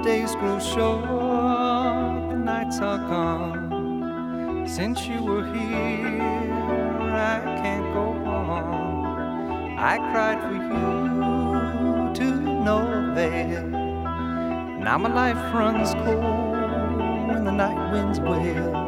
days grow short, the nights are gone. Since you were here, I can't go on. I cried for you to no avail. Now my life runs cold when the night winds wail.